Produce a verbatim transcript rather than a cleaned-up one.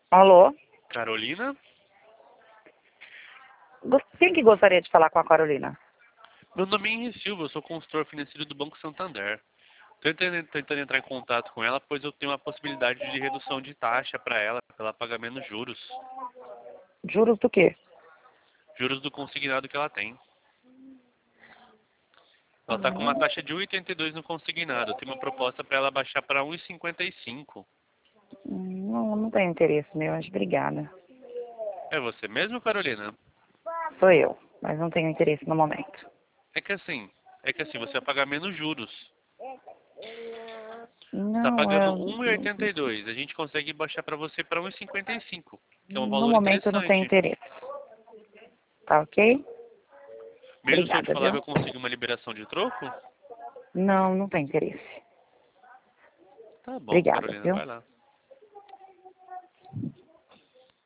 Alô? Carolina? Gos- Quem que gostaria de falar com a Carolina? Meu nome é Henrique Silva, eu sou consultor financeiro do Banco Santander. Estou tentando, tentando entrar em contato com ela, pois eu tenho uma possibilidade de redução de taxa para ela, para ela pagar menos juros. Juros do quê? Juros do consignado que ela tem. Ela está com uma Hum, taxa de um vírgula oitenta e dois no consignado. Eu tenho uma proposta para ela baixar para um vírgula cinquenta e cinco. Não, não tenho interesse, meu, mas obrigada. É você mesmo, Carolina? Sou eu, mas não tenho interesse no momento. É que assim, é que assim, você vai pagar menos juros. Está Não, pagando eu, um vírgula oitenta e dois. A gente consegue baixar para você para um vírgula cinquenta e cinco, que é um no valor momento eu não tenho interessante. interesse. Tá ok? Mesmo se eu te Obrigada, falar que viu? eu consigo uma liberação de troco? Não, não tenho interesse. Tá bom, Obrigada, Carolina, viu? vai lá.